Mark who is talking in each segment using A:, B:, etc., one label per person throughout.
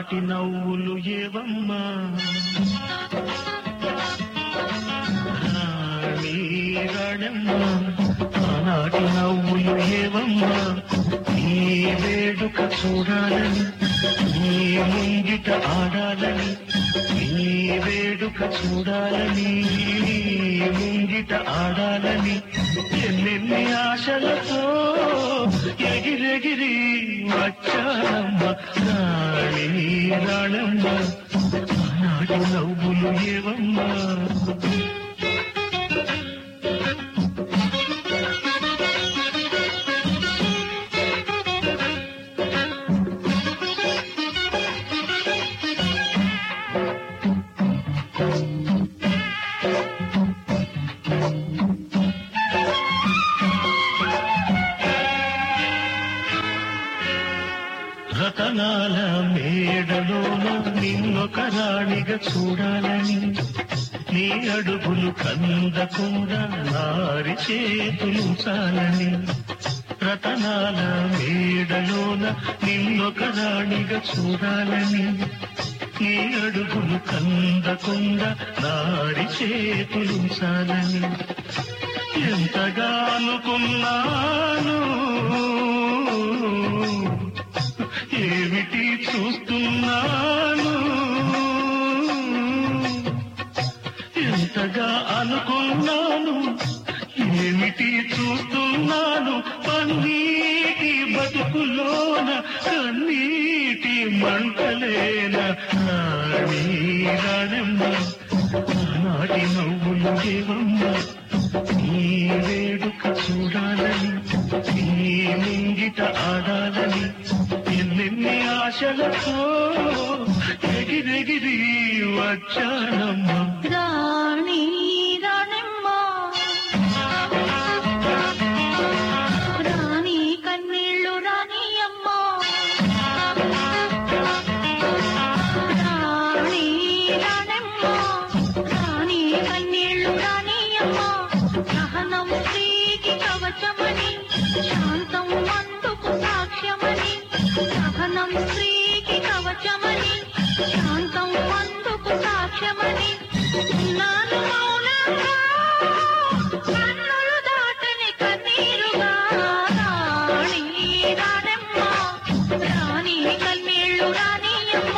A: ఆనాటి నవ్వులు ఏవమ్మా రాణి రాణమ్మ ఆనాటి నవ్వులు ఏవమ్మా నీ వేడుక చూడాలని నీ ముంగిట ఆడాలని నీ వేడుక చూడాలని నీ ముంగిట ఆడాలని ఎన్నెన్ని ఆశలతో ఎగిరెగిరి వచ్చానమ్మ రాణి రాణమ్మ ఆనాటి నవ్వులు ఏవమ్మా రతనాల మేడలోన నిన్నొక రాణిగా చూడాలని నీ అడుగులు కందకుండా నారి చేతులు చాలని రతనాల మేడలోన నిన్నొక రాణిగా చూడాలని నీ అడుగులు కందకుండా నారి చేతులు చాలని ఎంతగా అనుకున్నాను ఏమిటి చూస్తున్నాను ఎంతగా అనుకున్నాను ఏమిటి చూస్తున్నాను పన్నీటి బతుకులోన కన్నీటి మంటలేన రాణి రాణమ్మ ఆనాటి నవ్వులు ఏవమ్మ నీ వేడుక చూడాలని నీ ముంగిట ఆడాలని ఎన్నెన్ని ఆశలతో ఎగిరెగిరి వచ్చానమ్మ
B: రాణి రాణమ్మ రాణి కన్నీళ్ళు రాణి అమ్మ రాణి రాణమ్మ రాణి కన్నీళ్ళు రాణి అమ్మ సహనం స్త్రీకి కవచమని శాంతం అందుకు సాక్ష్యమని సహనం స్త్రీకి కవచమని శాంతం అందుకు సాక్ష్యమని నాను మౌనంగా కన్నులు దాటని కన్నీరుగా రాణి రాణమ్మ రాణి కన్నీళ్ళు రాణి అమ్మ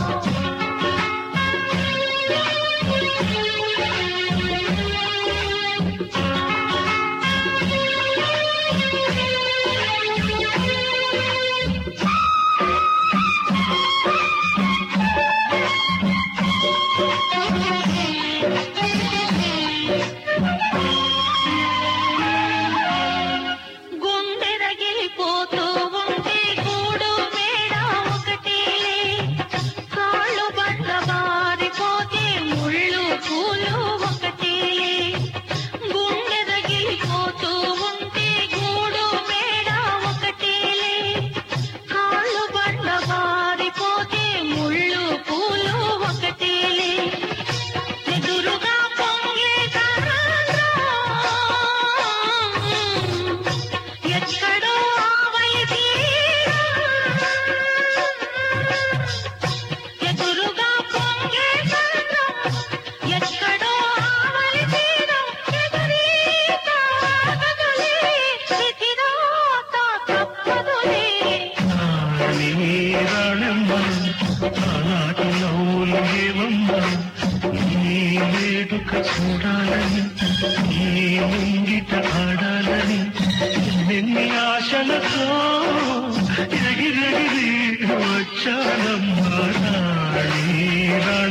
B: ఆనాటి నవ్వులు ఏవమ్మా నీ వేడుక చూడాలని నీ ముంగిట ఆడాలని ఎన్నెన్ని ఆశలతో ఎగిరెగిరి వచ్చానమ్మా రాణి రాణి